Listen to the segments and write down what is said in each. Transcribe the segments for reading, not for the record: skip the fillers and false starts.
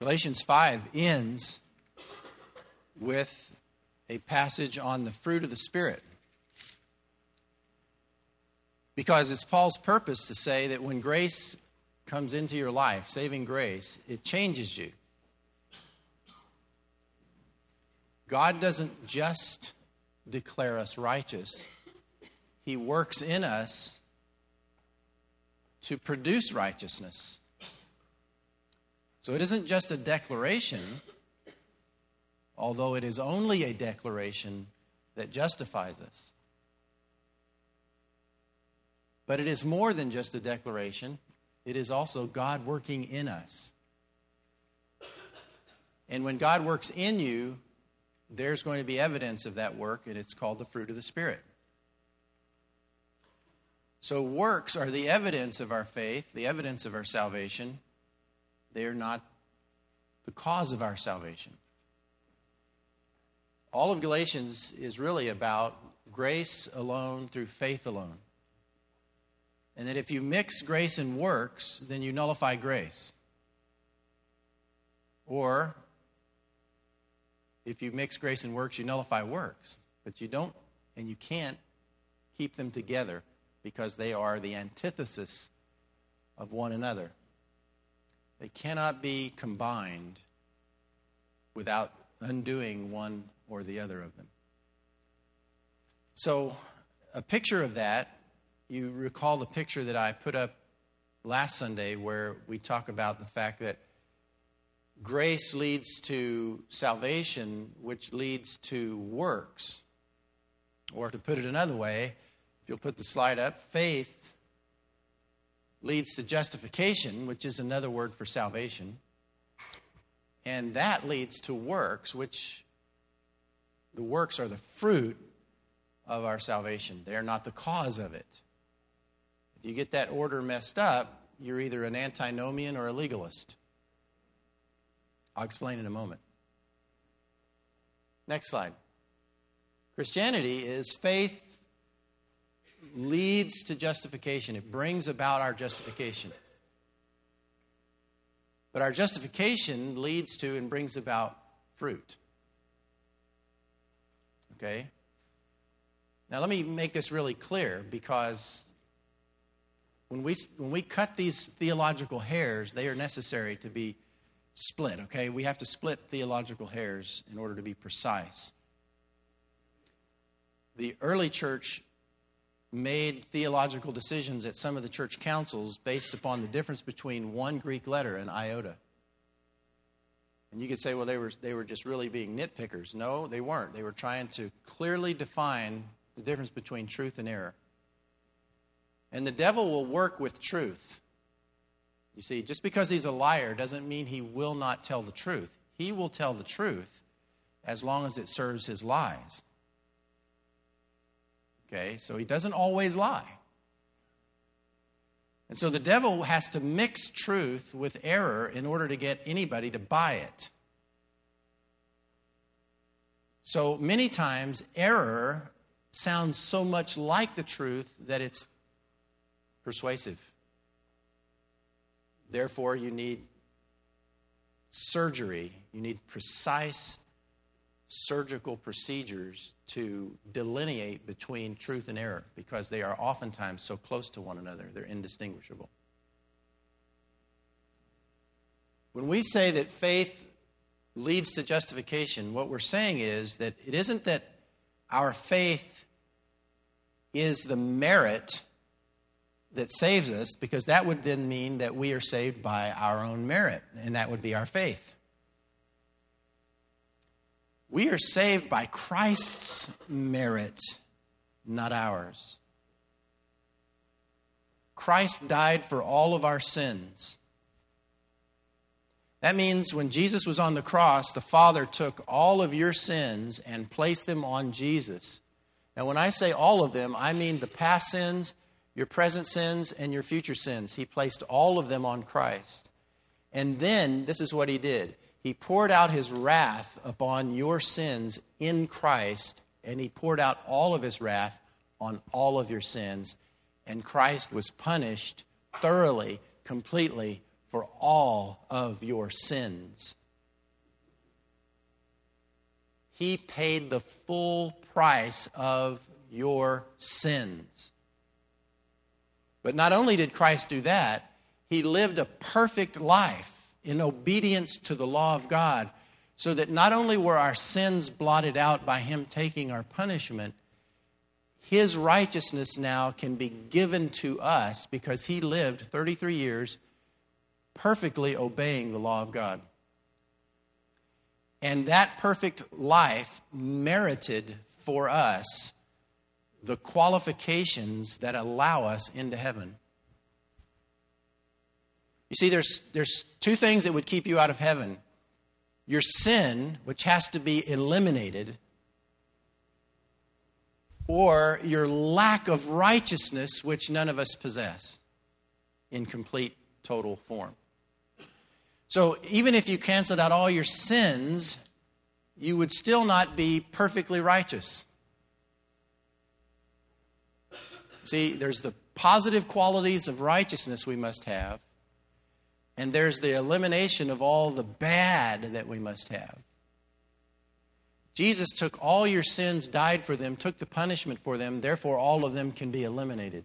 Galatians 5 ends with a passage on the fruit of the Spirit. Because it's Paul's purpose to say that when grace comes into your life, saving grace, it changes you. God doesn't just declare us righteous. He works in us to produce righteousness. So it isn't just a declaration, although it is only a declaration that justifies us. But it is more than just a declaration. It is also God working in us. And when God works in you, there's going to be evidence of that work, and it's called the fruit of the Spirit. So works are the evidence of our faith, the evidence of our salvation. They are not the cause of our salvation. All of Galatians is really about grace alone through faith alone. And that if you mix grace and works, then you nullify grace. Or, if you mix grace and works, you nullify works. But you don't and you can't keep them together because they are the antithesis of one another. They cannot be combined without undoing one or the other of them. So, a picture of that, you recall the picture that I put up last Sunday where we talk about the fact that grace leads to salvation, which leads to works. Or to put it another way, if you'll put the slide up, faith leads to justification, which is another word for salvation. And that leads to works, which the works are the fruit of our salvation. They are not the cause of it. If you get that order messed up, you're either an antinomian or a legalist. I'll explain in a moment. Next slide. Christianity is faith leads to justification. It brings about our justification. But our justification leads to and brings about fruit. Okay? Now let me make this really clear, because when we cut these theological hairs, they are necessary to be split, okay? We have to split theological hairs in order to be precise. The early church made theological decisions at some of the church councils based upon the difference between one Greek letter and iota. And you could say, well, they were just really being nitpickers. No, they weren't. They were trying to clearly define the difference between truth and error. And the devil will work with truth. You see, just because he's a liar doesn't mean he will not tell the truth. He will tell the truth as long as it serves his lies. Okay, so he doesn't always lie. And so the devil has to mix truth with error in order to get anybody to buy it. So many times error sounds so much like the truth that it's persuasive. Therefore, you need surgery. You need precise surgical procedures to delineate between truth and error, because they are oftentimes so close to one another. They're indistinguishable. When we say that faith leads to justification, what we're saying is that it isn't that our faith is the merit that saves us, because that would then mean that we are saved by our own merit, and that would be our faith. We are saved by Christ's merit, not ours. Christ died for all of our sins. That means when Jesus was on the cross, the Father took all of your sins and placed them on Jesus. Now, when I say all of them, I mean the past sins, your present sins, and your future sins. He placed all of them on Christ. And then, this is what he did. He poured out his wrath upon your sins in Christ, and he poured out all of his wrath on all of your sins. And Christ was punished thoroughly, completely, for all of your sins. He paid the full price of your sins. But not only did Christ do that, he lived a perfect life in obedience to the law of God, so that not only were our sins blotted out by him taking our punishment, his righteousness now can be given to us because he lived 33 years perfectly obeying the law of God. And that perfect life merited for us the qualifications that allow us into heaven. You see, there's two things that would keep you out of heaven. Your sin, which has to be eliminated, or your lack of righteousness, which none of us possess in complete, total form. So even if you canceled out all your sins, you would still not be perfectly righteous. See, there's the positive qualities of righteousness we must have, and there's the elimination of all the bad that we must have. Jesus took all your sins, died for them, took the punishment for them, therefore all of them can be eliminated.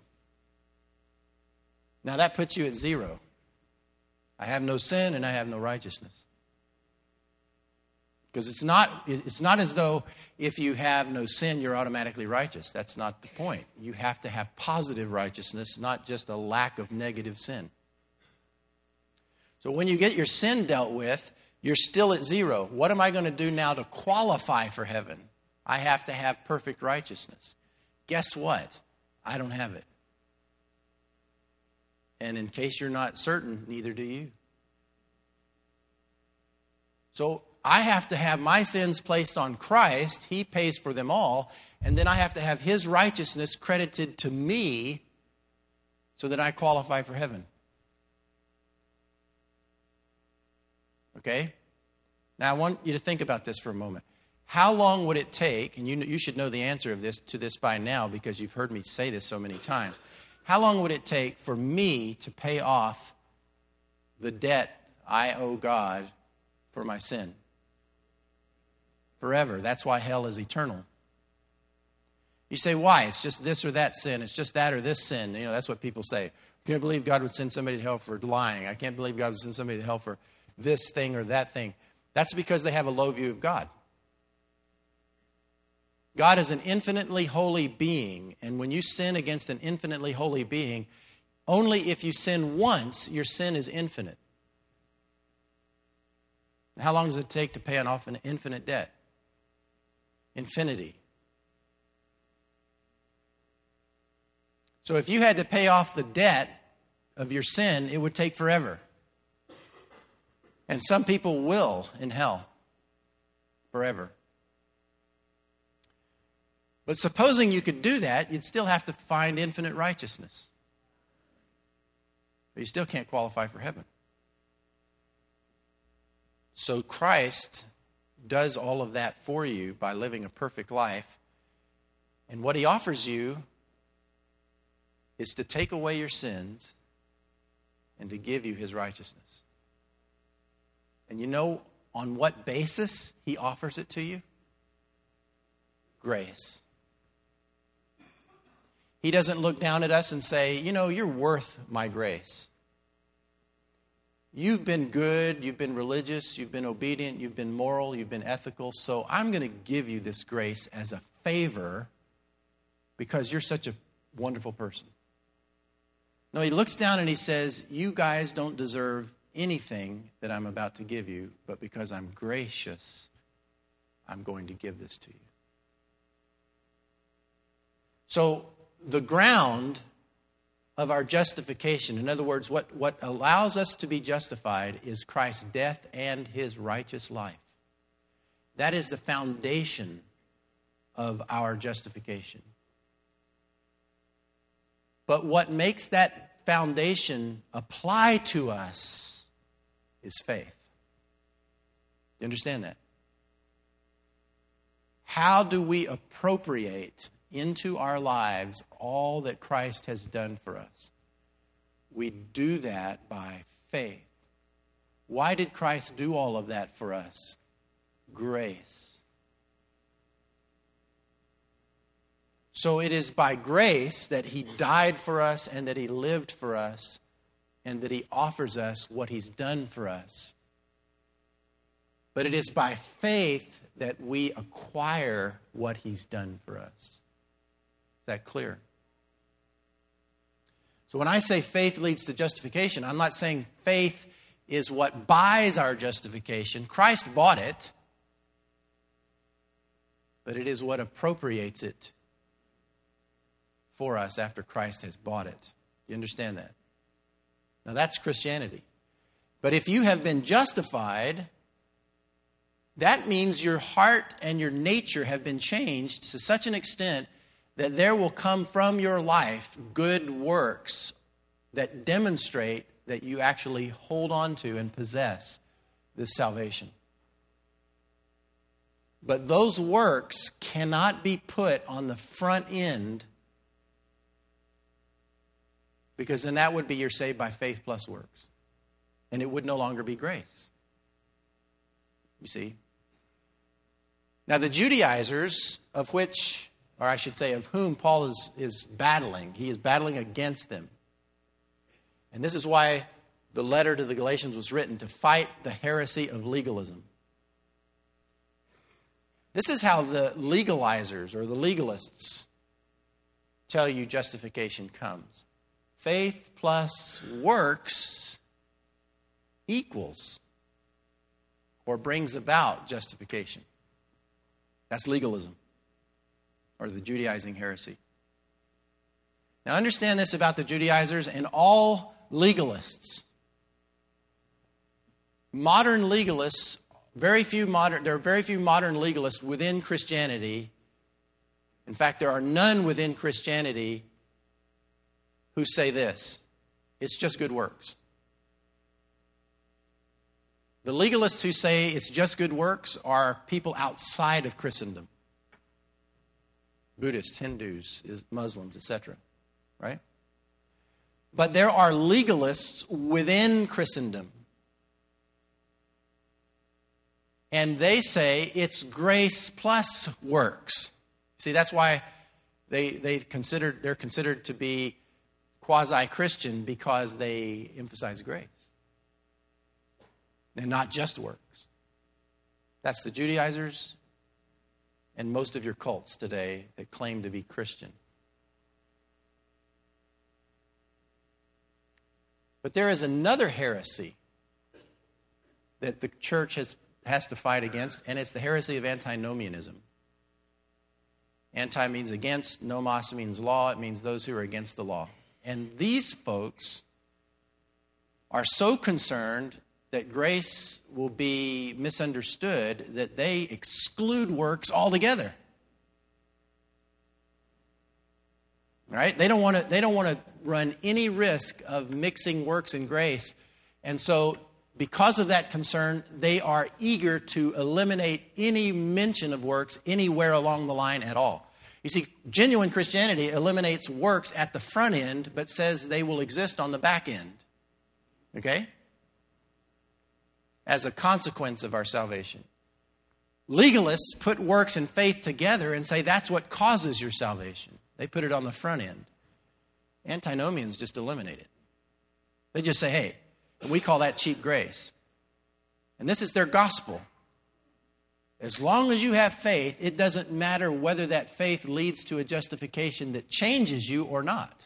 Now that puts you at zero. I have no sin and I have no righteousness. Because it's not as though if you have no sin, you're automatically righteous. That's not the point. You have to have positive righteousness, not just a lack of negative sin. So when you get your sin dealt with, you're still at zero. What am I going to do now to qualify for heaven? I have to have perfect righteousness. Guess what? I don't have it. And in case you're not certain, neither do you. So I have to have my sins placed on Christ. He pays for them all. And then I have to have his righteousness credited to me so that I qualify for heaven. Okay? Now I want you to think about this for a moment. How long would it take, and you should know the answer to this by now because you've heard me say this so many times. How long would it take for me to pay off the debt I owe God for my sin? Forever. That's why hell is eternal. You say, why? It's just this or that sin. It's just that or this sin. You know, that's what people say. I can't believe God would send somebody to hell for lying. I can't believe God would send somebody to hell for this thing or that thing. That's because they have a low view of God. God is an infinitely holy being, and when you sin against an infinitely holy being, only if you sin once, your sin is infinite. How long does it take to pay off an infinite debt? Infinity. So if you had to pay off the debt of your sin, it would take forever. And some people will in hell forever. But supposing you could do that, you'd still have to find infinite righteousness. But you still can't qualify for heaven. So Christ does all of that for you by living a perfect life. And what he offers you is to take away your sins and to give you his righteousness. And you know on what basis he offers it to you? Grace. He doesn't look down at us and say, you know, you're worth my grace. You've been good, you've been religious, you've been obedient, you've been moral, you've been ethical, so I'm going to give you this grace as a favor because you're such a wonderful person. No, he looks down and he says, you guys don't deserve anything that I'm about to give you, but because I'm gracious, I'm going to give this to you. So the ground of our justification, in other words, what allows us to be justified is Christ's death and his righteous life. That is the foundation of our justification. But what makes that foundation apply to us is faith. You understand that? How do we appropriate into our lives all that Christ has done for us? We do that by faith. Why did Christ do all of that for us? Grace. So it is by grace that he died for us and that he lived for us and that he offers us what he's done for us. But it is by faith that we acquire what he's done for us. Is that clear? So when I say faith leads to justification, I'm not saying faith is what buys our justification. Christ bought it, but it is what appropriates it for us after Christ has bought it. You understand that? Now that's Christianity. But if you have been justified, that means your heart and your nature have been changed to such an extent that there will come from your life good works that demonstrate that you actually hold on to and possess this salvation. But those works cannot be put on the front end, because then that would be you're saved by faith plus works. And it would no longer be grace. You see? Now the Judaizers, of whom Paul is battling, he is battling against them. And this is why the letter to the Galatians was written, to fight the heresy of legalism. This is how the legalizers or the legalists tell you justification comes. Faith plus works equals or brings about justification. That's legalism or the Judaizing heresy. Now understand this about the Judaizers and all legalists. Modern legalists, there are very few modern legalists within Christianity. In fact, there are none within Christianity who say this: it's just good works. The legalists who say it's just good works are people outside of Christendom. Buddhists, Hindus, Muslims, etc. Right? But there are legalists within Christendom. And they say it's grace plus works. See, that's why they're considered to be quasi-Christian, because they emphasize grace and not just works. That's the Judaizers and most of your cults today that claim to be Christian. But there is another heresy that the church has to fight against, and it's the heresy of antinomianism. Anti means against, nomos means law. It means those who are against the law. And these folks are so concerned that grace will be misunderstood that they exclude works altogether. Right? They don't want to run any risk of mixing works and grace. And so because of that concern, they are eager to eliminate any mention of works anywhere along the line at all. You see, genuine Christianity eliminates works at the front end, but says they will exist on the back end. Okay? As a consequence of our salvation. Legalists put works and faith together and say that's what causes your salvation. They put it on the front end. Antinomians just eliminate it. They just say, hey, we call that cheap grace. And this is their gospel. As long as you have faith, it doesn't matter whether that faith leads to a justification that changes you or not.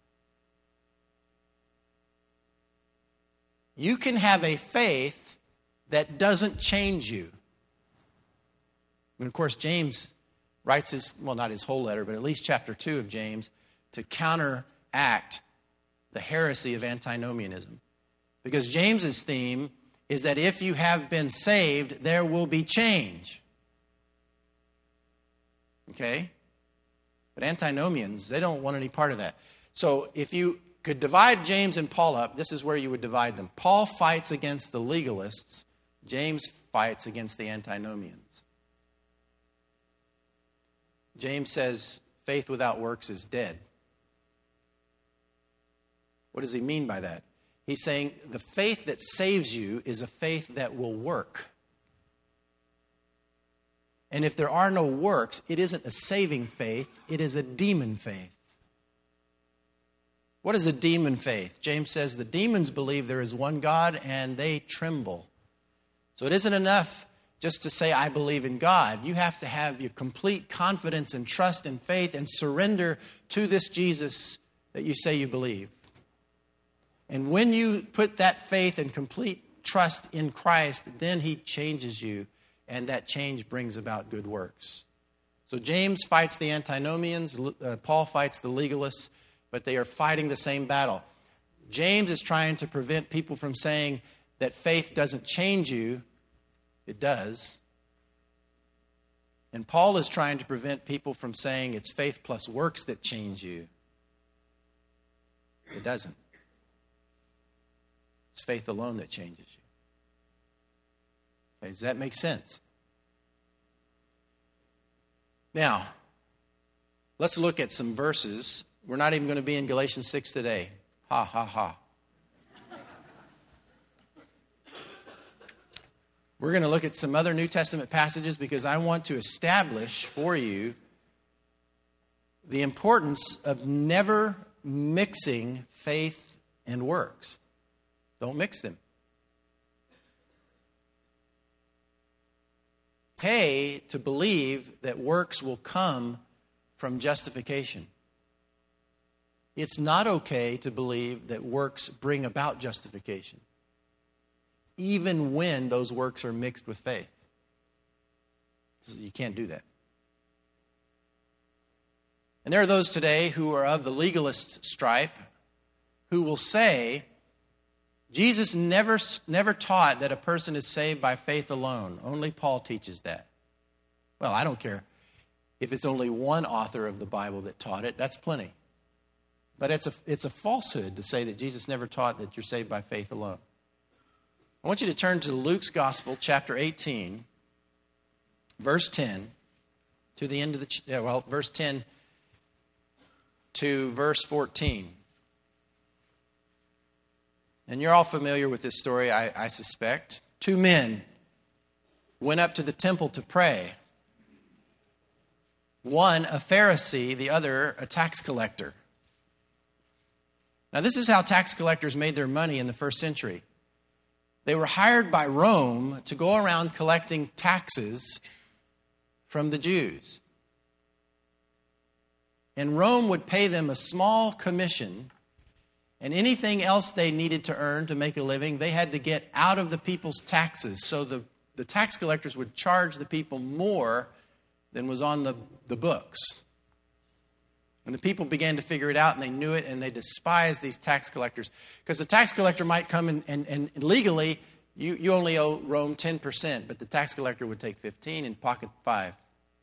You can have a faith that doesn't change you. And of course, James writes not his whole letter, but at least chapter 2 of James, to counteract the heresy of antinomianism. Because James's theme is that if you have been saved, there will be change. Okay? But antinomians, they don't want any part of that. So if you could divide James and Paul up, this is where you would divide them. Paul fights against the legalists. James fights against the antinomians. James says faith without works is dead. What does he mean by that? He's saying the faith that saves you is a faith that will work. And if there are no works, it isn't a saving faith, it is a demon faith. What is a demon faith? James says the demons believe there is one God and they tremble. So it isn't enough just to say, I believe in God. You have to have your complete confidence and trust and faith and surrender to this Jesus that you say you believe. And when you put that faith and complete trust in Christ, then He changes you, and that change brings about good works. So James fights the antinomians, Paul fights the legalists, but they are fighting the same battle. James is trying to prevent people from saying that faith doesn't change you. It does. And Paul is trying to prevent people from saying it's faith plus works that change you. It doesn't. It's faith alone that changes you. Okay, does that make sense? Now, let's look at some verses. We're not even going to be in Galatians 6 today. Ha, ha, ha. We're going to look at some other New Testament passages because I want to establish for you the importance of never mixing faith and works. Don't mix them. Pay to believe that works will come from justification. It's not okay to believe that works bring about justification, even when those works are mixed with faith. So you can't do that. And there are those today who are of the legalist stripe who will say, Jesus never taught that a person is saved by faith alone. Only Paul teaches that. Well, I don't care if it's only one author of the Bible that taught it. That's plenty. But it's a falsehood to say that Jesus never taught that you're saved by faith alone. I want you to turn to Luke's Gospel, chapter 18, verse 10, to the end of verse 10 to verse 14. And you're all familiar with this story, I suspect. 2 men went up to the temple to pray. One, a Pharisee, the other, a tax collector. Now, this is how tax collectors made their money in the first century. They were hired by Rome to go around collecting taxes from the Jews. And Rome would pay them a small commission, and anything else they needed to earn to make a living, they had to get out of the people's taxes. So the tax collectors would charge the people more than was on the books. And the people began to figure it out, and they knew it, and they despised these tax collectors. Because the tax collector might come and legally, you only owe Rome 10%, but the tax collector would take 15 and pocket 5.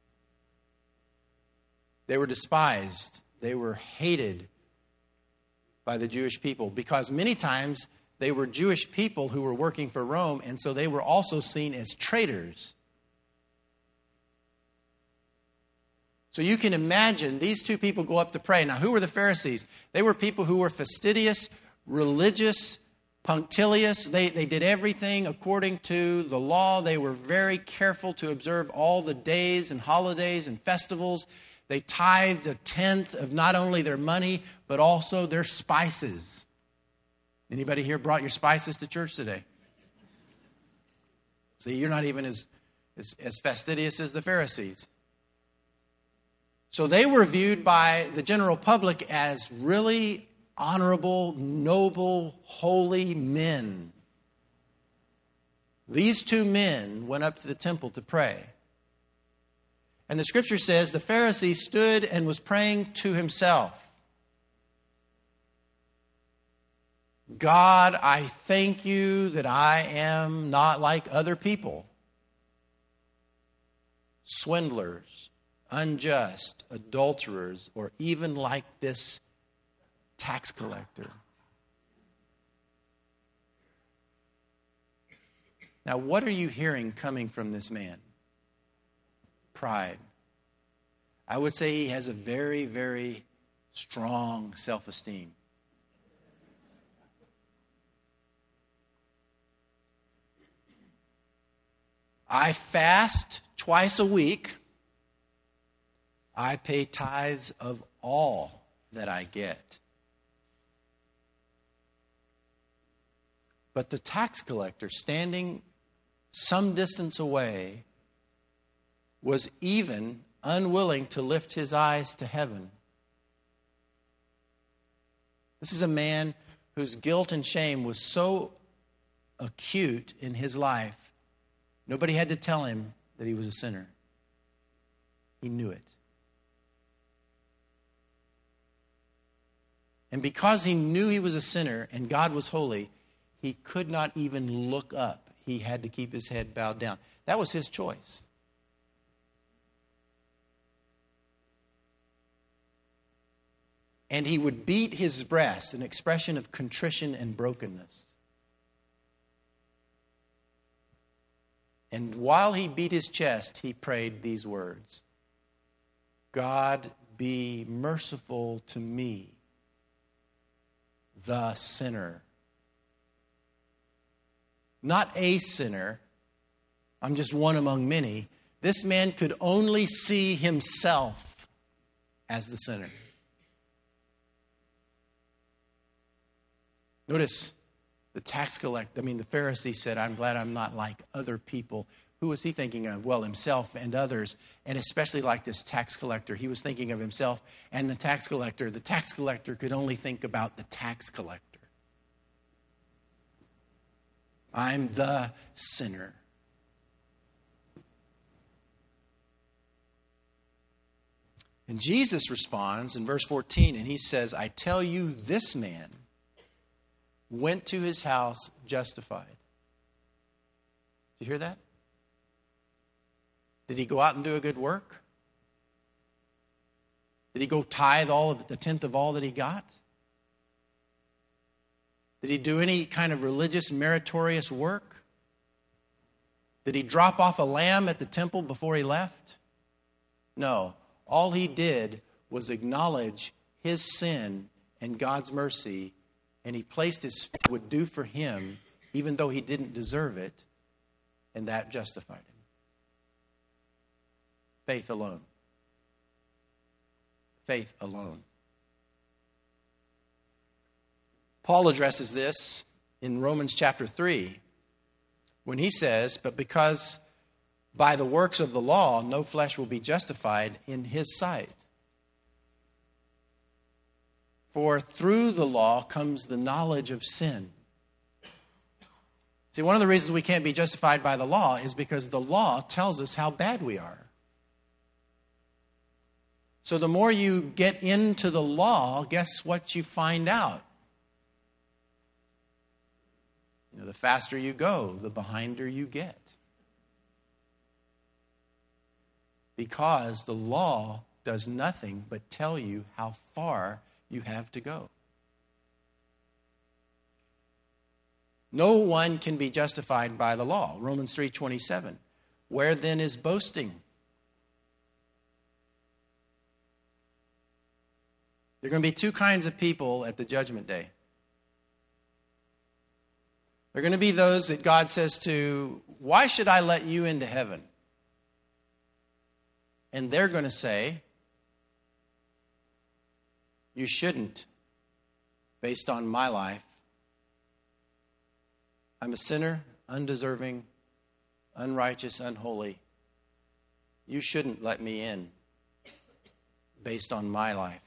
They were despised. They were hated by the Jewish people because many times they were Jewish people who were working for Rome, and so they were also seen as traitors. So you can imagine these two people go up to pray. Now, who were the Pharisees? They were people who were fastidious, religious, punctilious. They did everything according to the law. They were very careful to observe all the days and holidays and festivals. They tithed 1/10 of not only their money, but also their spices. Anybody here brought your spices to church today? See, you're not even as fastidious as the Pharisees. So they were viewed by the general public as really honorable, noble, holy men. These 2 men went up to the temple to pray. And the scripture says the Pharisee stood and was praying to himself. God, I thank you that I am not like other people. Swindlers, unjust, adulterers, or even like this tax collector. Now, what are you hearing coming from this man? Pride. I would say he has a very, very strong self-esteem. I fast twice a week. I pay tithes of all that I get. But the tax collector, standing some distance away, was even unwilling to lift his eyes to heaven. This is a man whose guilt and shame was so acute in his life, nobody had to tell him that he was a sinner. He knew it. And because he knew he was a sinner and God was holy, he could not even look up. He had to keep his head bowed down. That was his choice. And he would beat his breast, an expression of contrition and brokenness. And while he beat his chest, he prayed these words: God, be merciful to me, the sinner. Not a sinner. I'm just one among many. This man could only see himself as the sinner. Notice the the Pharisee said, I'm glad I'm not like other people. Who was he thinking of? Well, himself and others, and especially like this tax collector. He was thinking of himself and the tax collector. The tax collector could only think about the tax collector. I'm the sinner. And Jesus responds in verse 14, and he says, I tell you, this man went to his house justified. Did you hear that? Did he go out and do a good work? Did he go tithe the tenth of all that he got? Did he do any kind of religious meritorious work? Did he drop off a lamb at the temple before he left? No. All he did was acknowledge his sin and God's mercy, and he placed his faith would do for him, even though he didn't deserve it, and that justified him. Faith alone. Faith alone. Paul addresses this in Romans chapter 3 when he says, but because by the works of the law no flesh will be justified in his sight. For through the law comes the knowledge of sin. See, one of the reasons we can't be justified by the law is because the law tells us how bad we are. So the more you get into the law, guess what you find out? The faster you go, the behinder you get. Because the law does nothing but tell you how far you have to go. No one can be justified by the law. Romans 3:27. Where then is boasting? There are going to be two kinds of people at the judgment day. There are going to be those that God says to, why should I let you into heaven? And they're going to say, you shouldn't, based on my life. I'm a sinner, undeserving, unrighteous, unholy. You shouldn't let me in, based on my life.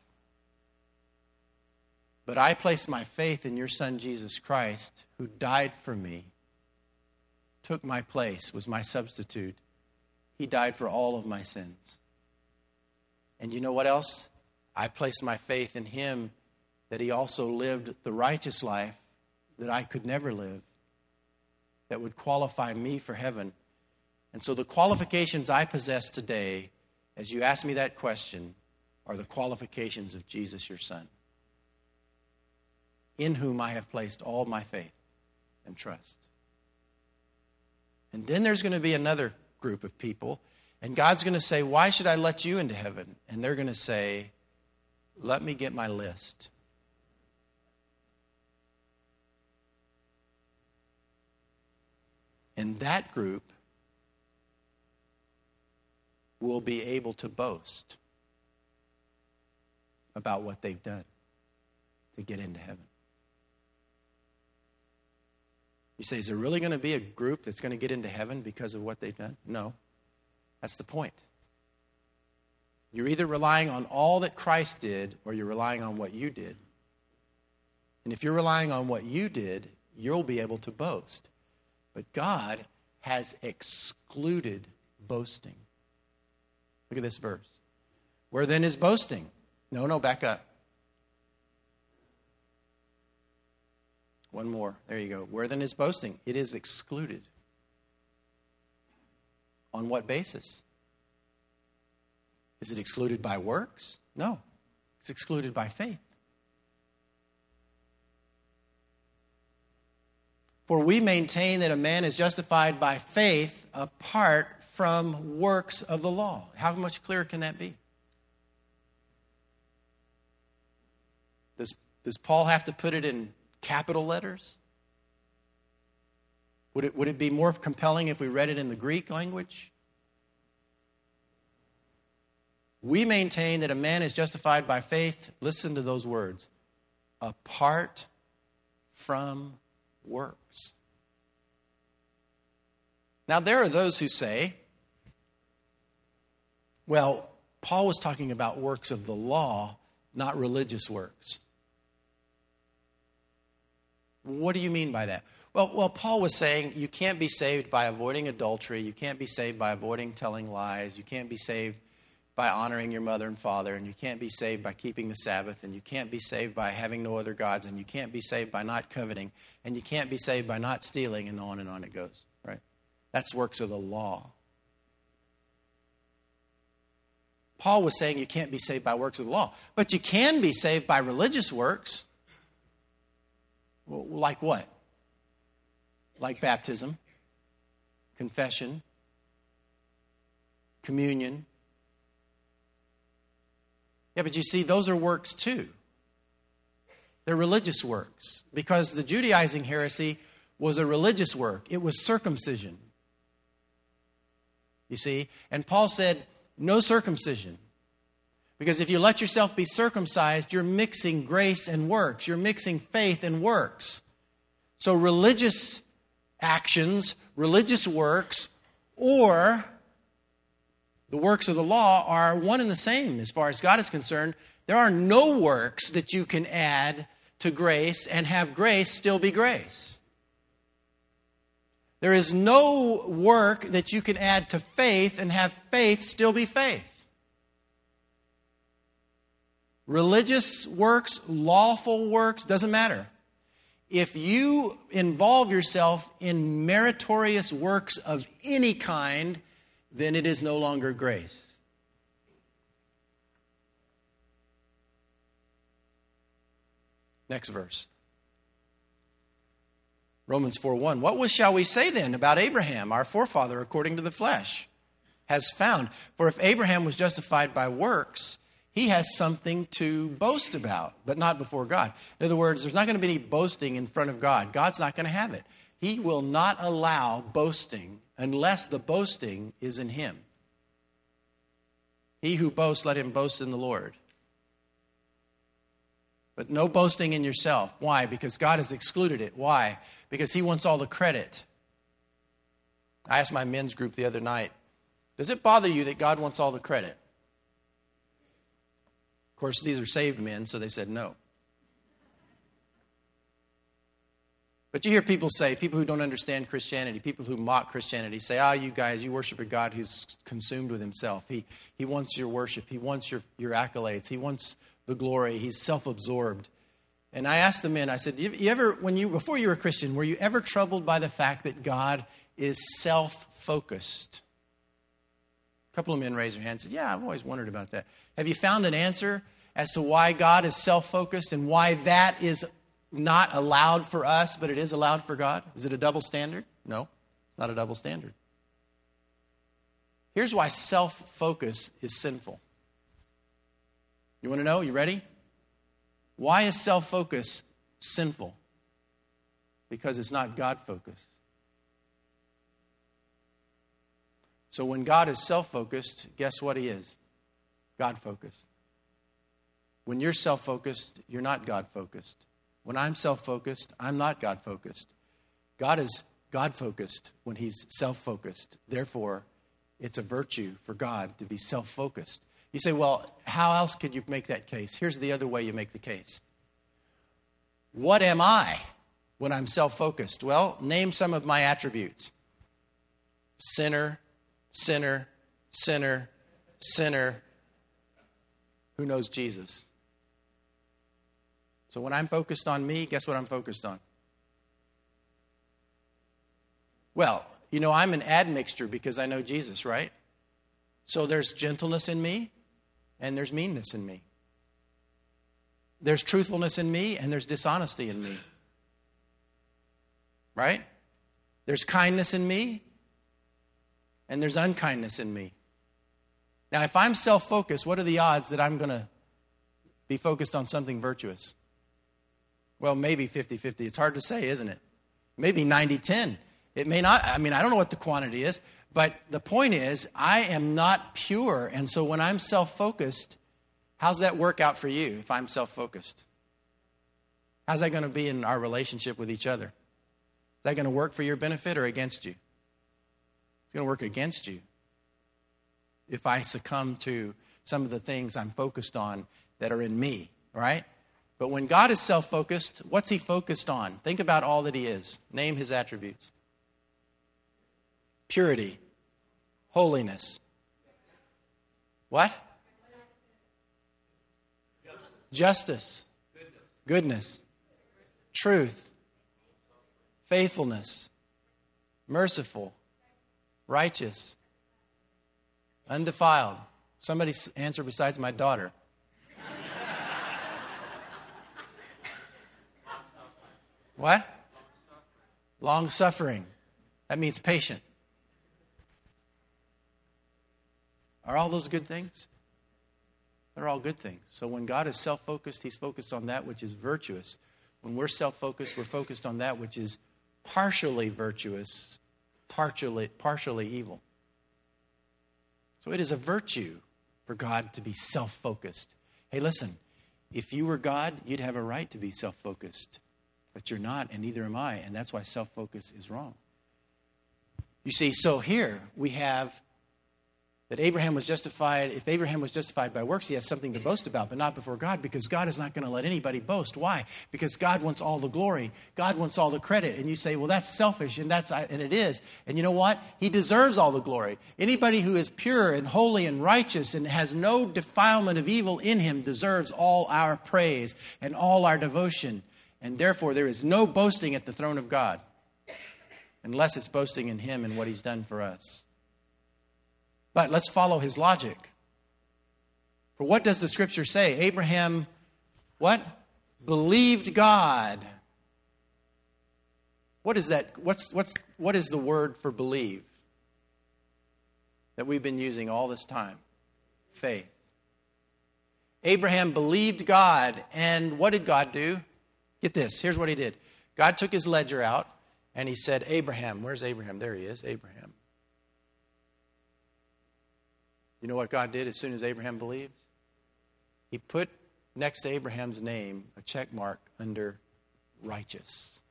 But I place my faith in your Son, Jesus Christ, who died for me, took my place, was my substitute. He died for all of my sins. And you know what else? I placed my faith in him, that he also lived the righteous life that I could never live, that would qualify me for heaven. And so the qualifications I possess today, as you ask me that question, are the qualifications of Jesus, your Son, in whom I have placed all my faith and trust. And then there's going to be another group of people, and God's going to say, why should I let you into heaven? And they're going to say, let me get my list. And that group will be able to boast about what they've done to get into heaven. You say, is there really going to be a group that's going to get into heaven because of what they've done? No. That's the point. You're either relying on all that Christ did or you're relying on what you did. And if you're relying on what you did, you'll be able to boast. But God has excluded boasting. Look at this verse. Where then is boasting? No, back up. One more. There you go. Where then is boasting? It is excluded. On what basis? Is it excluded by works? No. It's excluded by faith. For we maintain that a man is justified by faith apart from works of the law. How much clearer can that be? Does Paul have to put it in capital letters? Would it be more compelling if we read it in the Greek language? We maintain that a man is justified by faith, listen to those words, apart from works. Now, there are those who say, well, Paul was talking about works of the law, not religious works. What do you mean by that? Well, Paul was saying you can't be saved by avoiding adultery. You can't be saved by avoiding telling lies. You can't be saved by honoring your mother and father. And you can't be saved by keeping the Sabbath. And you can't be saved by having no other gods. And you can't be saved by not coveting. And you can't be saved by not stealing. And on it goes, right? That's works of the law. Paul was saying you can't be saved by works of the law. But you can be saved by religious works. Well, like what? Like baptism, confession, communion. Yeah, but you see, those are works too. They're religious works. Because the Judaizing heresy was a religious work. It was circumcision. You see? And Paul said, no circumcision. Because if you let yourself be circumcised, you're mixing grace and works. You're mixing faith and works. So religious actions, religious works, or the works of the law are one and the same as far as God is concerned. There are no works that you can add to grace and have grace still be grace. There is no work that you can add to faith and have faith still be faith. Religious works, lawful works, doesn't matter. If you involve yourself in meritorious works of any kind, then it is no longer grace. Next verse. Romans 4:1. What shall we say then about Abraham, our forefather, according to the flesh? Has found. For if Abraham was justified by works, he has something to boast about, but not before God. In other words, there's not going to be any boasting in front of God. God's not going to have it. He will not allow boasting unless the boasting is in him. He who boasts, let him boast in the Lord. But no boasting in yourself. Why? Because God has excluded it. Why? Because he wants all the credit. I asked my men's group the other night, does it bother you that God wants all the credit? Of course, these are saved men, so they said no. But you hear people say, people who don't understand Christianity, people who mock Christianity, say, you guys, you worship a God who's consumed with himself. He wants your worship. He wants your accolades. He wants the glory. He's self-absorbed. And I asked the men, I said, before you were a Christian, were you ever troubled by the fact that God is self-focused? A couple of men raised their hands and said, yeah, I've always wondered about that. Have you found an answer as to why God is self-focused and why that is not allowed for us, but it is allowed for God? Is it a double standard? No, it's not a double standard. Here's why self-focus is sinful. You want to know? You ready? Why is self-focus sinful? Because it's not God-focused. So when God is self-focused, guess what he is? God-focused. When you're self-focused, you're not God-focused. When I'm self-focused, I'm not God-focused. God is God-focused when he's self-focused. Therefore, it's a virtue for God to be self-focused. You say, well, how else could you make that case? Here's the other way you make the case. What am I when I'm self-focused? Well, name some of my attributes. Sinner, sinner, sinner, sinner. Who knows Jesus? So when I'm focused on me, guess what I'm focused on? Well, I'm an admixture because I know Jesus, right? So there's gentleness in me and there's meanness in me. There's truthfulness in me and there's dishonesty in me. Right? There's kindness in me and there's unkindness in me. Now, if I'm self-focused, what are the odds that I'm going to be focused on something virtuous? Well, maybe 50-50. It's hard to say, isn't it? Maybe 90-10. It may not. I don't know what the quantity is. But the point is, I am not pure. And so when I'm self-focused, how's that work out for you if I'm self-focused? How's that going to be in our relationship with each other? Is that going to work for your benefit or against you? It's going to work against you if I succumb to some of the things I'm focused on that are in me, right? But when God is self-focused, what's he focused on? Think about all that he is. Name his attributes. Purity. Holiness. What? Justice. Goodness. Truth. Faithfulness. Merciful. Righteous. Undefiled. Somebody answer besides my daughter. What? Long-suffering. That means patient. Are all those good things? They're all good things. So when God is self-focused, he's focused on that which is virtuous. When we're self-focused, we're focused on that which is partially virtuous, partially evil. So it is a virtue for God to be self-focused. Hey, listen, if you were God, you'd have a right to be self-focused. But you're not, and neither am I, and that's why self-focus is wrong. You see, so here we have that Abraham was justified. If Abraham was justified by works, he has something to boast about, but not before God, because God is not going to let anybody boast. Why? Because God wants all the glory. God wants all the credit. And you say, well, that's selfish, and it is. And you know what? He deserves all the glory. Anybody who is pure and holy and righteous and has no defilement of evil in him deserves all our praise and all our devotion. And therefore, there is no boasting at the throne of God unless it's boasting in him and what he's done for us. But let's follow his logic. For what does the scripture say? Abraham, what? Believed God. What is that? What is the word for believe that we've been using all this time? Faith. Abraham believed God, and what did God do? Get this. Here's what he did. God took his ledger out, and he said, Abraham. Where's Abraham? There he is, Abraham. You know what God did as soon as Abraham believed? He put next to Abraham's name a check mark under righteous.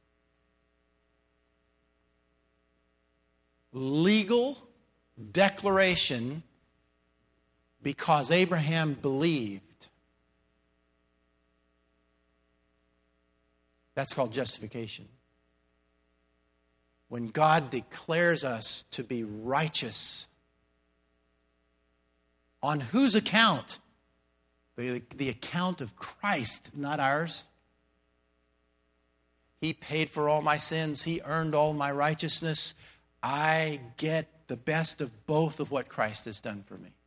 Legal declaration because Abraham believed. That's called justification. When God declares us to be righteous, on whose account? The account of Christ, not ours. He paid for all my sins. He earned all my righteousness. I get the best of both of what Christ has done for me.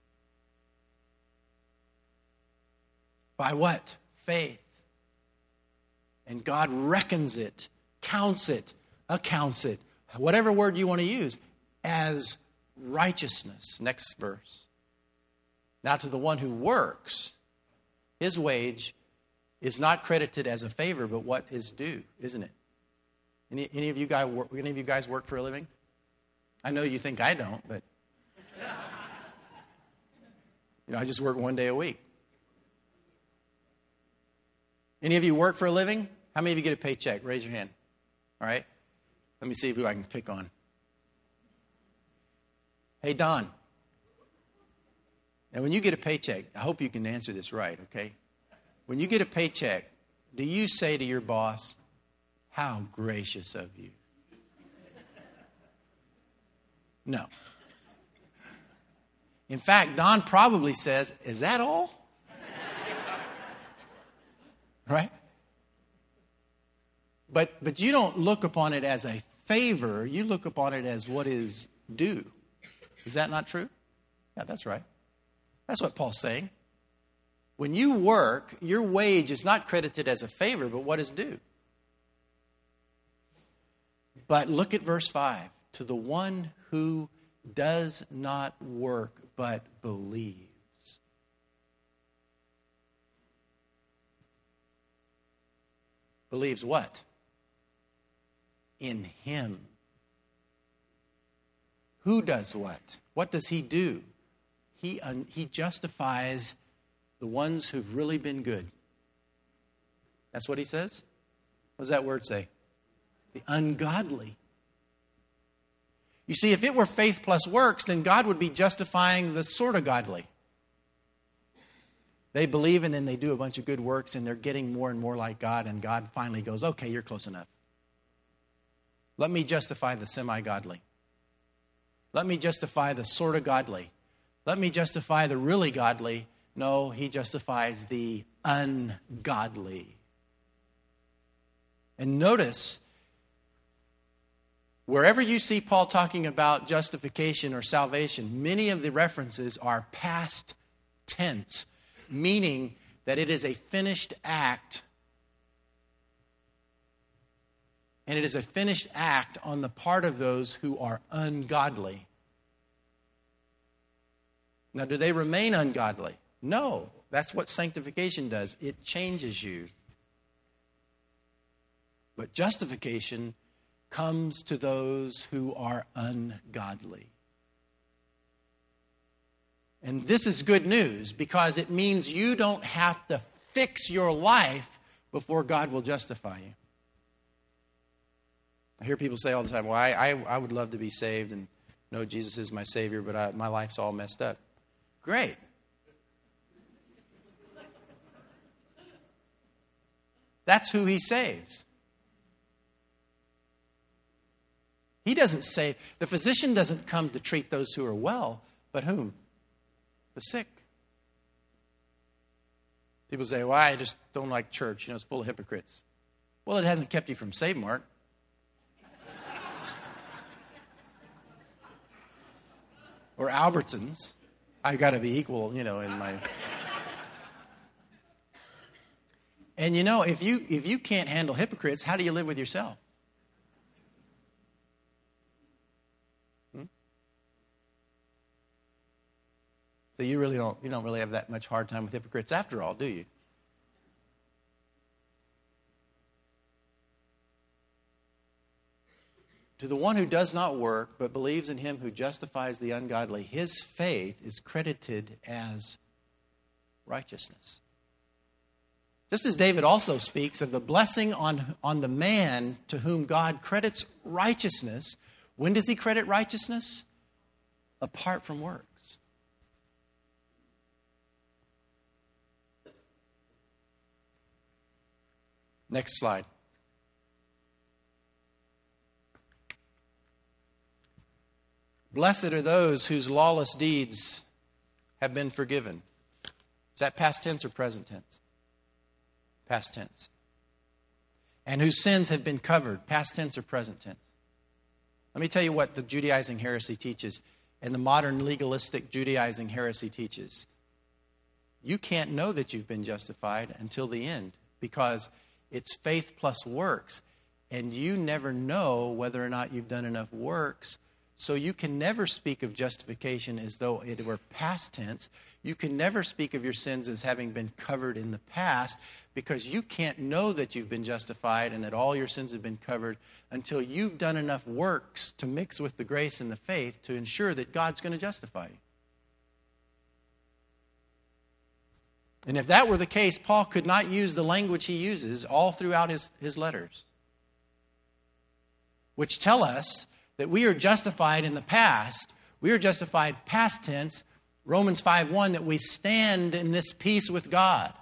By what? Faith. And God reckons it, counts it, accounts it, whatever word you want to use, as righteousness. Next verse. Now to the one who works, his wage is not credited as a favor, but what is due, isn't it? Any of you guys work for a living? I know you think I don't, but I just work one day a week. Any of you work for a living? How many of you get a paycheck? Raise your hand. All right. Let me see who I can pick on. Hey, Don. Now, when you get a paycheck, I hope you can answer this right, okay? When you get a paycheck, do you say to your boss, "How gracious of you"? No. In fact, Don probably says, "Is that all?" Right? But you don't look upon it as a favor. You look upon it as what is due. Is that not true? Yeah, that's right. That's what Paul's saying. When you work, your wage is not credited as a favor, but what is due. But look at verse 5. To the one who does not work, but believes. Believes what? In him. Who does what? What does he do? He justifies the ones who've really been good. That's what he says? What does that word say? The ungodly. You see, if it were faith plus works, then God would be justifying the sort of godly. They believe and then they do a bunch of good works and they're getting more and more like God, and God finally goes, "Okay, you're close enough. Let me justify the semi-godly. Let me justify the sort of godly. Let me justify the really godly." No, he justifies the ungodly. And notice, wherever you see Paul talking about justification or salvation, many of the references are past tense, meaning that it is a finished act. And it is a finished act on the part of those who are ungodly. Now, do they remain ungodly? No. That's what sanctification does. It changes you. But justification comes to those who are ungodly. And this is good news because it means you don't have to fix your life before God will justify you. I hear people say all the time, "Well, I would love to be saved and know Jesus is my Savior, but my life's all messed up." Great. That's who he saves. He doesn't save. The physician doesn't come to treat those who are well, but whom? The sick. People say, "Well, I just don't like church. It's full of hypocrites." Well, it hasn't kept you from Save Mart. Or Albertsons. I've got to be equal, in my... And if you can't handle hypocrites, how do you live with yourself? So you don't really have that much hard time with hypocrites after all, do you? To the one who does not work, but believes in him who justifies the ungodly, his faith is credited as righteousness. Just as David also speaks of the blessing on the man to whom God credits righteousness, when does he credit righteousness? Apart from works. Next slide. Blessed are those whose lawless deeds have been forgiven. Is that past tense or present tense? Past tense. And whose sins have been covered. Past tense or present tense? Let me tell you what the Judaizing heresy teaches, and the modern legalistic Judaizing heresy teaches. You can't know that you've been justified until the end, because it's faith plus works, and you never know whether or not you've done enough works. So you can never speak of justification as though it were past tense. You can never speak of your sins as having been covered in the past, because you can't know that you've been justified and that all your sins have been covered until you've done enough works to mix with the grace and the faith to ensure that God's going to justify you. And if that were the case, Paul could not use the language he uses all throughout his letters, which tell us that we are justified in the past. We are justified past tense, Romans 5:1, that we stand in this peace with God.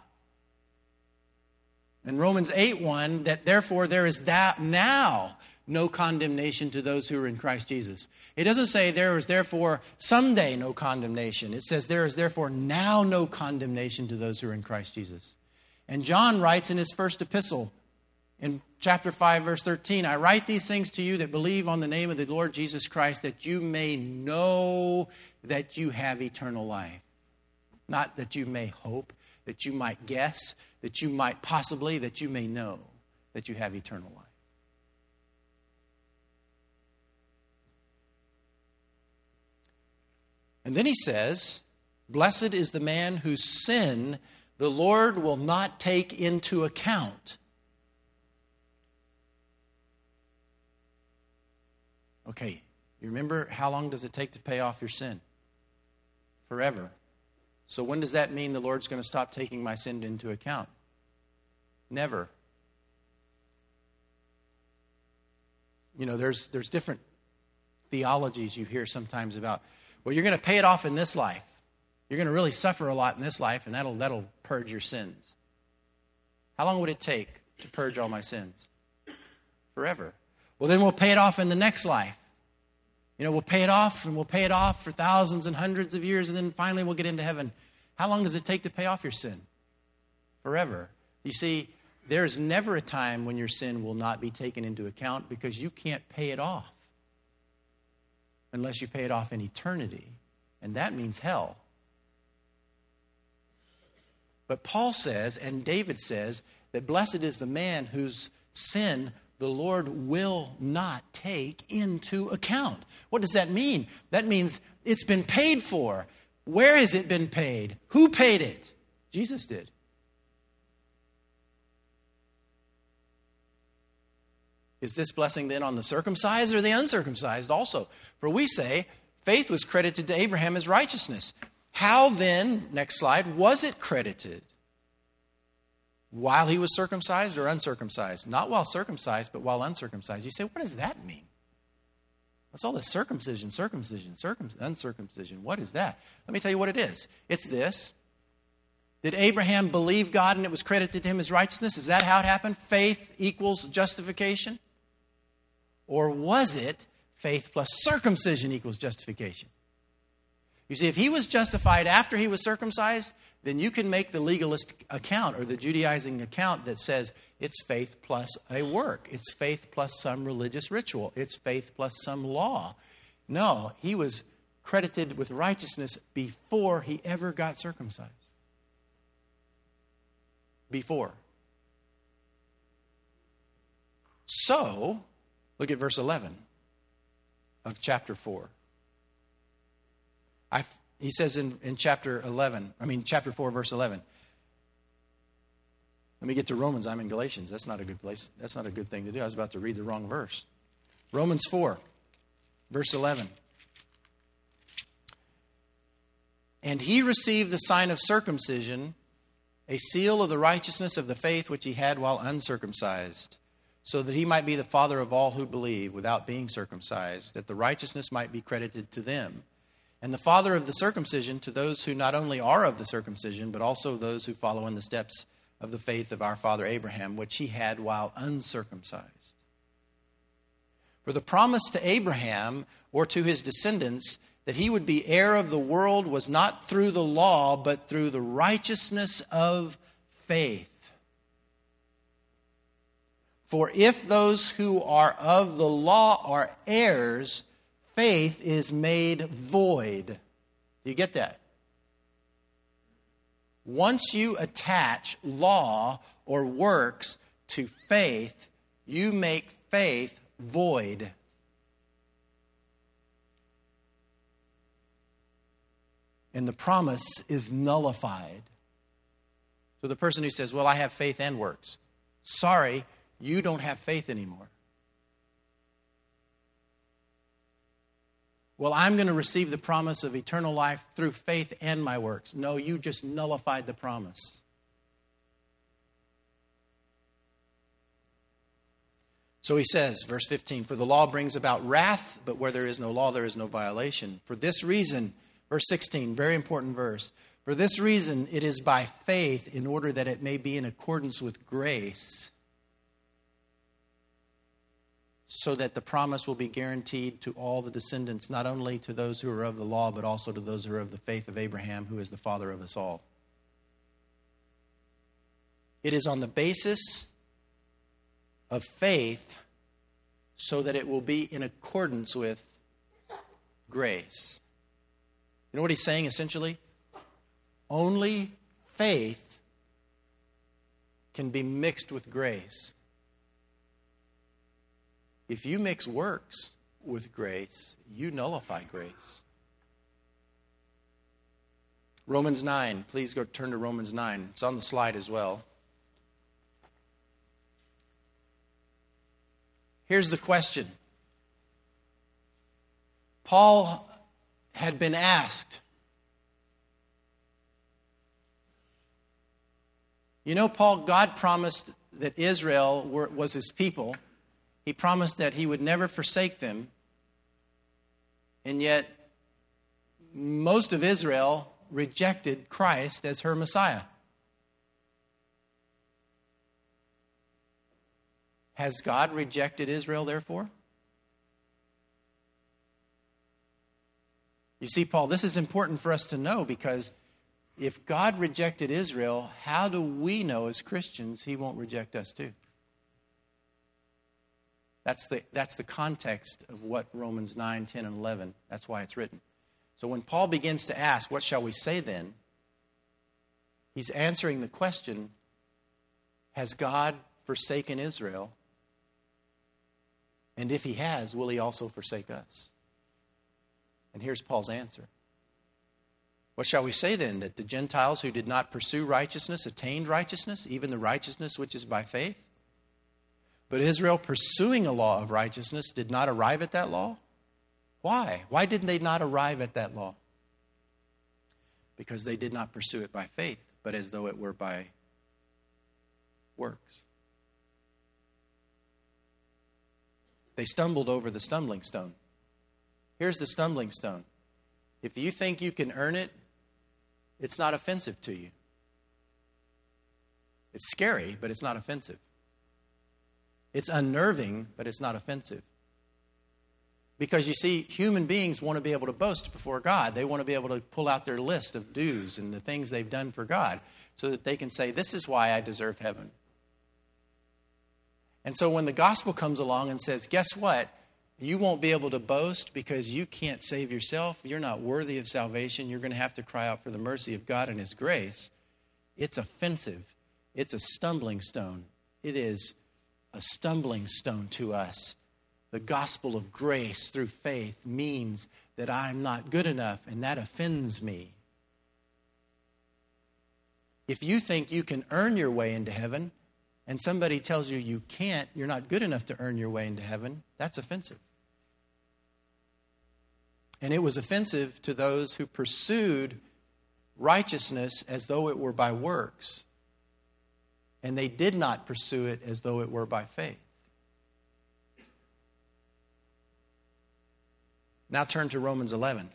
And Romans 8:1, that therefore there is that now no condemnation to those who are in Christ Jesus. It doesn't say there is therefore someday no condemnation. It says there is therefore now no condemnation to those who are in Christ Jesus. And John writes in his first epistle, in chapter 5, verse 13, I write these things to you that believe on the name of the Lord Jesus Christ, that you may know that you have eternal life. Not that you may hope, that you might guess, that you might possibly, that you may know that you have eternal life. And then he says, blessed is the man whose sin the Lord will not take into account. Okay, you remember how long does it take to pay off your sin? Forever. So when does that mean the Lord's going to stop taking my sin into account? Never. You know, there's different theologies you hear sometimes about, well, you're going to pay it off in this life. You're going to really suffer a lot in this life, and that'll purge your sins. How long would it take to purge all my sins? Forever. Well, then we'll pay it off in the next life. You know, we'll pay it off, and we'll pay it off for thousands and hundreds of years, and then finally we'll get into heaven. How long does it take to pay off your sin? Forever. You see, there's never a time when your sin will not be taken into account, because you can't pay it off unless you pay it off in eternity. And that means hell. But Paul says, and David says, that blessed is the man whose sin the Lord will not take into account. What does that mean? That means it's been paid for. Where has it been paid? Who paid it? Jesus did. Is this blessing then on the circumcised or the uncircumcised also? For we say, faith was credited to Abraham as righteousness. How then, next slide, was it credited? While he was circumcised or uncircumcised? Not while circumcised, but while uncircumcised. You say, what does that mean? What's all this circumcision, uncircumcision? What is that? Let me tell you what it is. It's this. Did Abraham believe God and it was credited to him as righteousness? Is that how it happened? Faith equals justification? Or was it faith plus circumcision equals justification? You see, if he was justified after he was circumcised, then you can make the legalist account or the Judaizing account that says it's faith plus a work. It's faith plus some religious ritual. It's faith plus some law. No, he was credited with righteousness before he ever got circumcised. Before. So, look at verse 11 of chapter 4. He says in chapter 4, verse 11. Let me get to Romans. I'm in Galatians. That's not a good place. That's not a good thing to do. I was about to read the wrong verse. Romans 4, verse 11. And he received the sign of circumcision, a seal of the righteousness of the faith which he had while uncircumcised, so that he might be the father of all who believe without being circumcised, that the righteousness might be credited to them. And the father of the circumcision to those who not only are of the circumcision, but also those who follow in the steps of the faith of our father Abraham, which he had while uncircumcised. For the promise to Abraham or to his descendants that he would be heir of the world was not through the law, but through the righteousness of faith. For if those who are of the law are heirs, faith is made void. Do you get that? Once you attach law or works to faith, you make faith void. And the promise is nullified. So the person who says, well, I have faith and works. Sorry, you don't have faith anymore. well, I'm going to receive the promise of eternal life through faith and my works. No, you just nullified the promise. So he says, verse 15, for the law brings about wrath, but where there is no law, there is no violation. For this reason, verse 16, very important verse. For this reason, it is by faith, in order that it may be in accordance with grace, so that the promise will be guaranteed to all the descendants, not only to those who are of the law, but also to those who are of the faith of Abraham, who is the father of us all. It is on the basis of faith, so that it will be in accordance with grace. You know what he's saying essentially? Only faith can be mixed with grace. If you mix works with grace, you nullify grace. Romans 9. Please go turn to Romans 9. It's on the slide as well. Here's the question. Paul had been asked, you know, Paul, God promised that Israel was his people. He promised that he would never forsake them. And yet, most of Israel rejected Christ as her Messiah. Has God rejected Israel, therefore? You see, Paul, this is important for us to know, because if God rejected Israel, how do we know as Christians he won't reject us too? That's the context of what Romans 9, 10, and 11, that's why it's written. So when Paul begins to ask, what shall we say then? He's answering the question, has God forsaken Israel? And if he has, will he also forsake us? And here's Paul's answer. What shall we say then? That the Gentiles who did not pursue righteousness attained righteousness, even the righteousness which is by faith? But Israel, pursuing a law of righteousness, did not arrive at that law? Why? Why didn't they not arrive at that law? Because they did not pursue it by faith, but as though it were by works. They stumbled over the stumbling stone. Here's the stumbling stone. If you think you can earn it, it's not offensive to you. It's scary, but it's not offensive. It's unnerving, but it's not offensive. Because you see, human beings want to be able to boast before God. They want to be able to pull out their list of dues and the things they've done for God, so that they can say, this is why I deserve heaven. And so when the gospel comes along and says, guess what? You won't be able to boast because you can't save yourself. You're not worthy of salvation. You're going to have to cry out for the mercy of God and his grace. It's offensive. It's a stumbling stone. It is a stumbling stone to us. The gospel of grace through faith means that I'm not good enough, and that offends me. If you think you can earn your way into heaven, and somebody tells you you can't, you're not good enough to earn your way into heaven, that's offensive. And it was offensive to those who pursued righteousness as though it were by works. And they did not pursue it as though it were by faith. Now turn to Romans 11.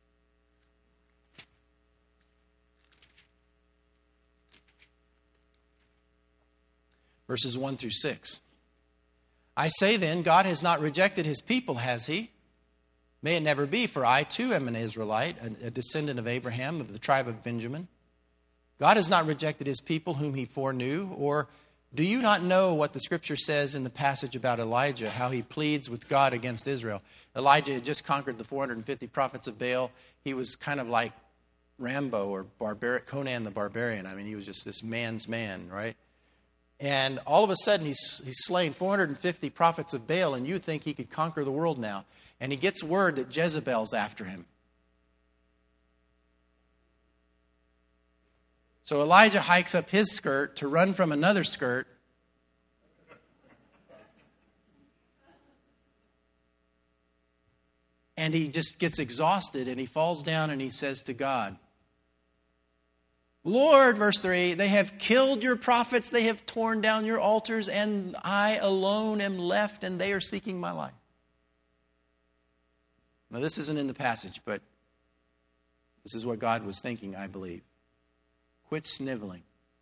Verses 1 through 6. I say then, God has not rejected his people, has he? May it never be, for I too am an Israelite, a descendant of Abraham, of the tribe of Benjamin. God has not rejected his people whom he foreknew. Or do you not know what the scripture says in the passage about Elijah, how he pleads with God against Israel? Elijah had just conquered the 450 prophets of Baal. He was kind of like Rambo or Conan the Barbarian. I mean, he was just this man's man, right? And all of a sudden, he's slain 450 prophets of Baal, and you'd think he could conquer the world now. And he gets word that Jezebel's after him. So Elijah hikes up his skirt to run from another skirt. And he just gets exhausted and he falls down and he says to God, Lord, verse 3, they have killed your prophets, they have torn down your altars, and I alone am left, and they are seeking my life. Now, this isn't in the passage, but this is what God was thinking, I believe. Quit sniveling.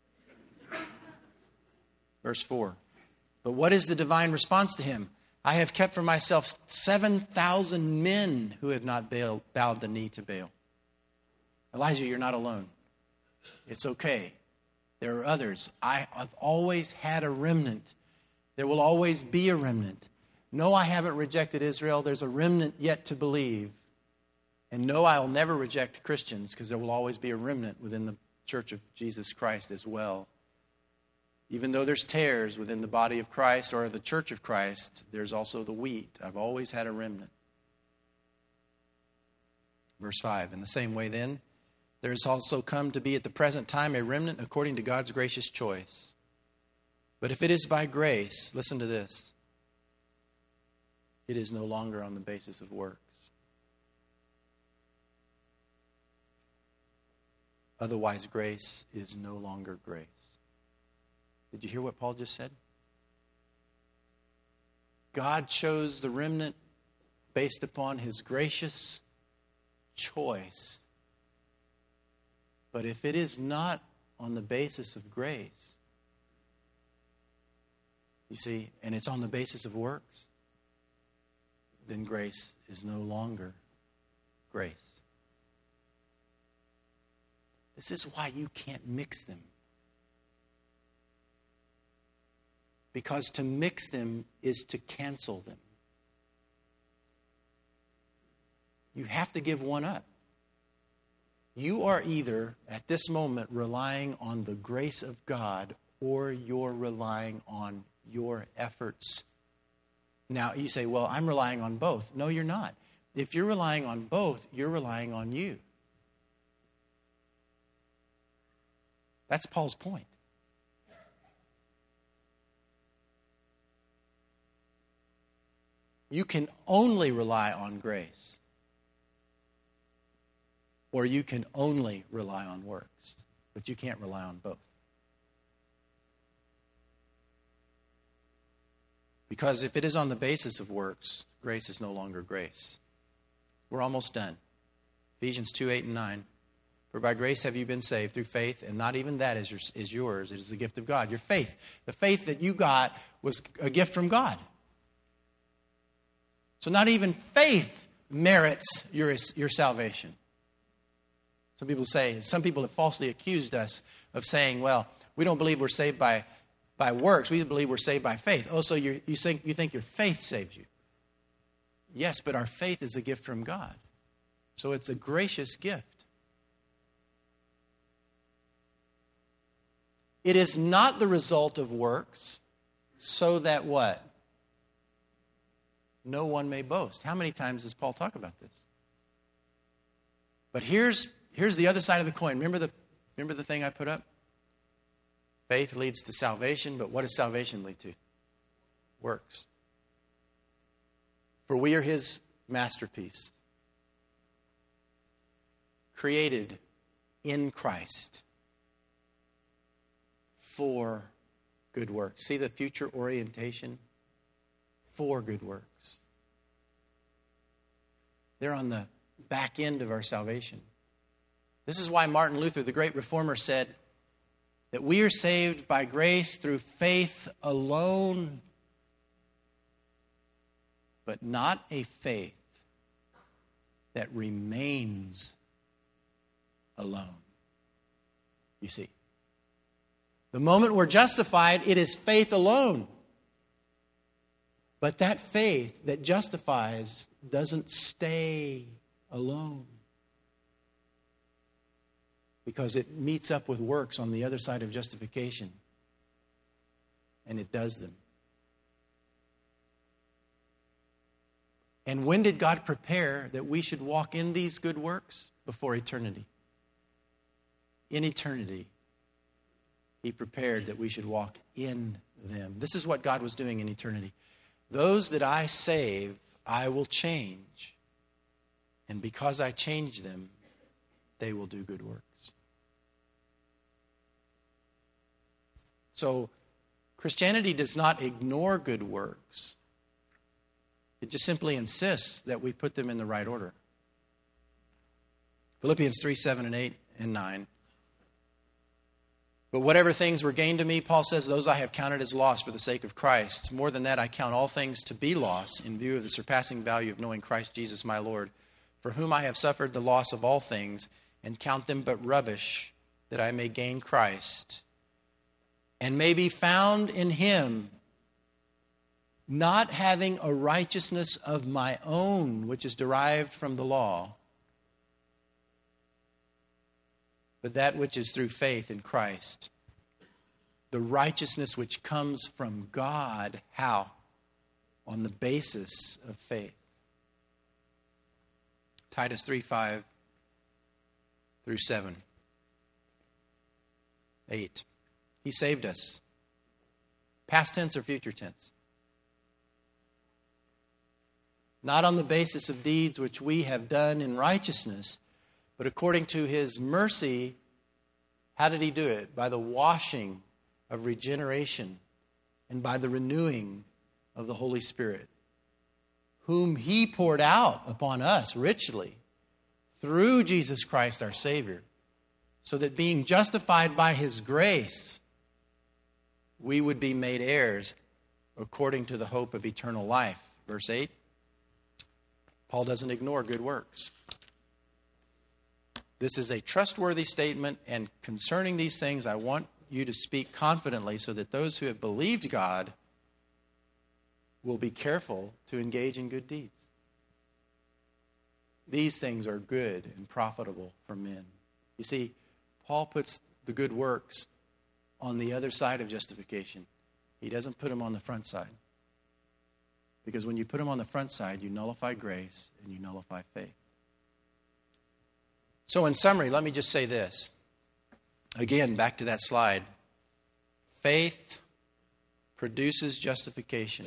Verse 4. But what is the divine response to him? I have kept for myself 7,000 men who have not bowed the knee to Baal. Elijah, you're not alone. It's okay. There are others. I've always had a remnant. There will always be a remnant. No, I haven't rejected Israel. There's a remnant yet to believe. And no, I'll never reject Christians because there will always be a remnant within the Church of Jesus Christ as well. Even though there's tares within the body of Christ or the Church of Christ, there's also the wheat. I've always had a remnant. Verse 5, in the same way then, there has also come to be at the present time a remnant according to God's gracious choice. But if it is by grace, listen to this, it is no longer on the basis of works. Otherwise, grace is no longer grace. Did you hear what Paul just said? God chose the remnant based upon his gracious choice. But if it is not on the basis of grace, you see, and it's on the basis of works, then grace is no longer grace. This is why you can't mix them. Because to mix them is to cancel them. You have to give one up. You are either, at this moment, relying on the grace of God or you're relying on your efforts. Now, you say, well, I'm relying on both. No, you're not. If you're relying on both, you're relying on you. That's Paul's point. You can only rely on grace. Or you can only rely on works. But you can't rely on both. Because if it is on the basis of works, grace is no longer grace. We're almost done. Ephesians 2, 8 and 9. For by grace have you been saved through faith, and not even that is yours. It is the gift of God. Your faith, the faith that you got was a gift from God. So not even faith merits your salvation. Some people have falsely accused us of saying, well, we don't believe we're saved by works. We believe we're saved by faith. Oh, so you think your faith saves you. Yes, but our faith is a gift from God. So it's a gracious gift. It is not the result of works, so that what? No one may boast. How many times does Paul talk about this? But here's the other side of the coin. Remember the thing I put up? Faith leads to salvation, but what does salvation lead to? Works. For we are his masterpiece, created in Christ for good works. See the future orientation? For good works. They're on the back end of our salvation. This is why Martin Luther, the great reformer, said that we are saved by grace through faith alone, but not a faith that remains alone. You see, the moment we're justified, it is faith alone. But that faith that justifies doesn't stay alone. Because it meets up with works on the other side of justification. And it does them. And when did God prepare that we should walk in these good works? Before eternity. In eternity, he prepared that we should walk in them. This is what God was doing in eternity. Those that I save, I will change. And because I change them, they will do good works. So, Christianity does not ignore good works. It just simply insists that we put them in the right order. Philippians 3, 7, and 8, and 9. But whatever things were gained to me, Paul says, those I have counted as loss for the sake of Christ. More than that, I count all things to be loss in view of the surpassing value of knowing Christ Jesus my Lord, for whom I have suffered the loss of all things, and count them but rubbish, that I may gain Christ, and may be found in him, not having a righteousness of my own, which is derived from the law, but that which is through faith in Christ. The righteousness which comes from God. How? On the basis of faith. Titus 3, 5 through 7. 8. He saved us. Past tense or future tense? Not on the basis of deeds which we have done in righteousness, but according to his mercy. How did he do it? By the washing of regeneration and by the renewing of the Holy Spirit, whom he poured out upon us richly through Jesus Christ our Savior, so that being justified by his grace, we would be made heirs according to the hope of eternal life. Verse 8, Paul doesn't ignore good works. This is a trustworthy statement, and concerning these things, I want you to speak confidently so that those who have believed God will be careful to engage in good deeds. These things are good and profitable for men. You see, Paul puts the good works on the other side of justification. He doesn't put them on the front side. Because when you put them on the front side, you nullify grace and you nullify faith. So in summary, let me just say this. Again, back to that slide. Faith produces justification.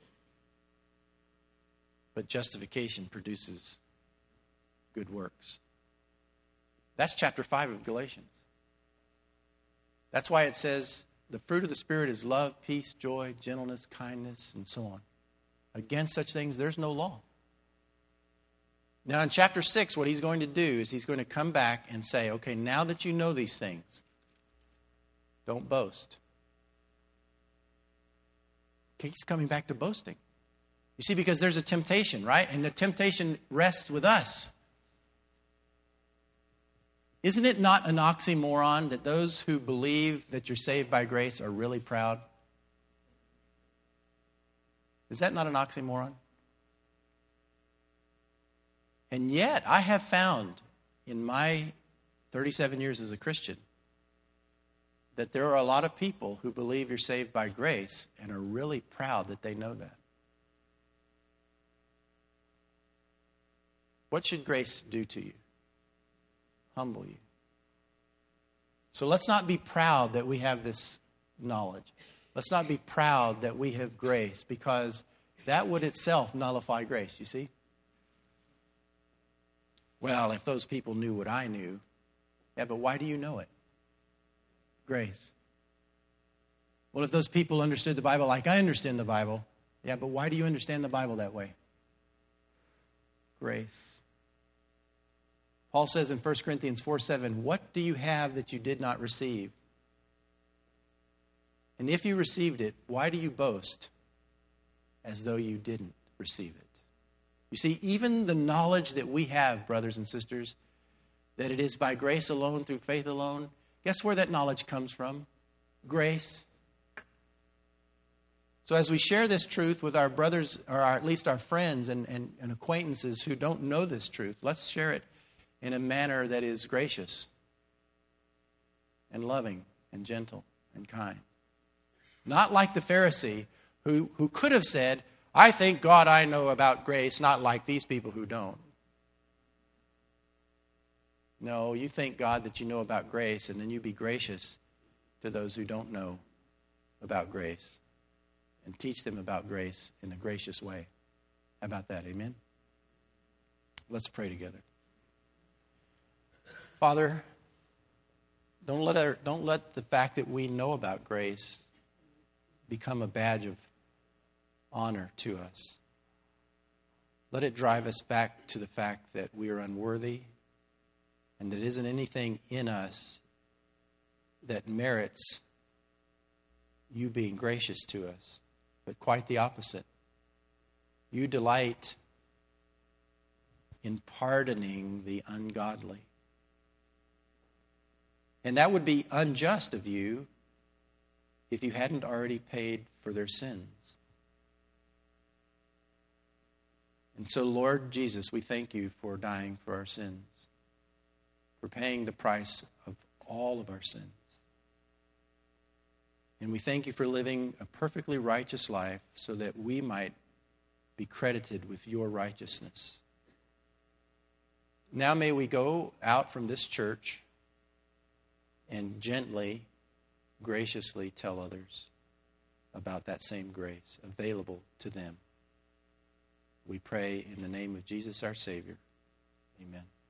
But justification produces good works. That's chapter 5 of Galatians. That's why it says the fruit of the Spirit is love, peace, joy, gentleness, kindness, and so on. Against such things, there's no law. Now in chapter 6, what he's going to do is he's going to come back and say, okay, now that you know these things, don't boast. Okay, he's coming back to boasting. You see, because there's a temptation, right? And the temptation rests with us. Isn't it not an oxymoron that those who believe that you're saved by grace are really proud? Is that not an oxymoron? And yet, I have found in my 37 years as a Christian that there are a lot of people who believe you're saved by grace and are really proud that they know that. What should grace do to you? Humble you. So let's not be proud that we have this knowledge. Let's not be proud that we have grace, because that would itself nullify grace, you see? Well, if those people knew what I knew. Yeah, but why do you know it? Grace. Well, if those people understood the Bible like I understand the Bible. Yeah, but why do you understand the Bible that way? Grace. Paul says in 1 Corinthians 4:7, what do you have that you did not receive? And if you received it, why do you boast as though you didn't receive it? You see, even the knowledge that we have, brothers and sisters, that it is by grace alone, through faith alone, guess where that knowledge comes from? Grace. So as we share this truth with our brothers, or at least our friends and acquaintances who don't know this truth, let's share it in a manner that is gracious and loving and gentle and kind. Not like the Pharisee who could have said, I thank God I know about grace, not like these people who don't. No, you thank God that you know about grace, and then you be gracious to those who don't know about grace and teach them about grace in a gracious way. How about that? Amen? Let's pray together. Father, don't let the fact that we know about grace become a badge of honor to us. Let it drive us back to the fact that we are unworthy and there isn't anything in us that merits you being gracious to us, but quite the opposite. You delight in pardoning the ungodly. And that would be unjust of you if you hadn't already paid for their sins. And so, Lord Jesus, we thank you for dying for our sins, for paying the price of all of our sins. And we thank you for living a perfectly righteous life so that we might be credited with your righteousness. Now may we go out from this church and gently, graciously tell others about that same grace available to them. We pray in the name of Jesus our Savior. Amen.